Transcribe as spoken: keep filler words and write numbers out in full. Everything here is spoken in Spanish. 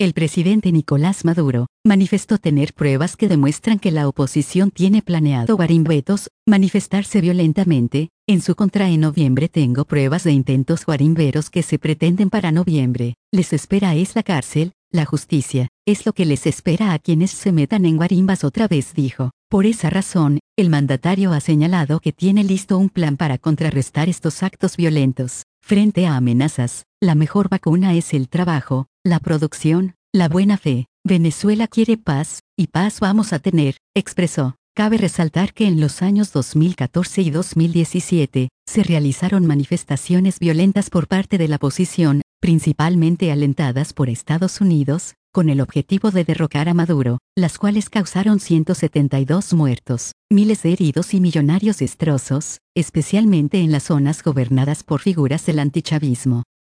El presidente Nicolás Maduro manifestó tener pruebas que demuestran que la oposición tiene planeado guarimbetos, manifestarse violentamente en su contra en noviembre. Tengo pruebas de intentos guarimberos que se pretenden para noviembre. Les espera es la cárcel, la justicia, es lo que les espera a quienes se metan en guarimbas otra vez, dijo. Por esa razón, el mandatario ha señalado que tiene listo un plan para contrarrestar estos actos violentos. Frente a amenazas, la mejor vacuna es el trabajo, la producción, la buena fe. Venezuela quiere paz, y paz vamos a tener, expresó. Cabe resaltar que en los años dos mil catorce y dos mil diecisiete, se realizaron manifestaciones violentas por parte de la oposición, principalmente alentadas por Estados Unidos, con el objetivo de derrocar a Maduro, las cuales causaron ciento setenta y dos muertos, miles de heridos y millonarios destrozos, especialmente en las zonas gobernadas por figuras del antichavismo.